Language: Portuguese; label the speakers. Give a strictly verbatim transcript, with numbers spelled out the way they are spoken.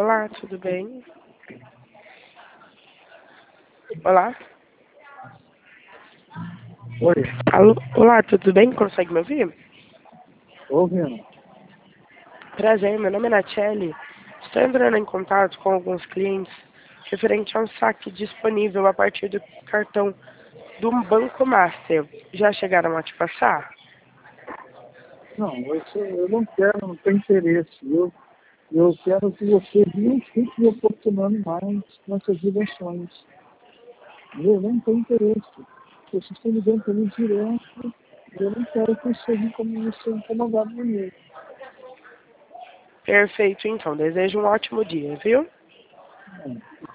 Speaker 1: Olá, tudo bem? Olá?
Speaker 2: Oi,
Speaker 1: Alô? Olá, tudo bem? Consegue me ouvir?
Speaker 2: ouvindo.
Speaker 1: Prazer, meu nome é Nachelle. Estou entrando em contato com alguns clientes referente a um saque disponível a partir do cartão do Banco Master. Já chegaram a te passar?
Speaker 2: Não, isso eu não quero, não tenho interesse. Eu, eu quero que você não fique me oportunando mais nessas dimensões. Eu não tenho interesse. Vocês estão ligando para mim direto. Eu não quero que isso seja como isso seja incomodado comigo.
Speaker 1: Perfeito, então. Desejo um ótimo dia, viu?
Speaker 2: Não.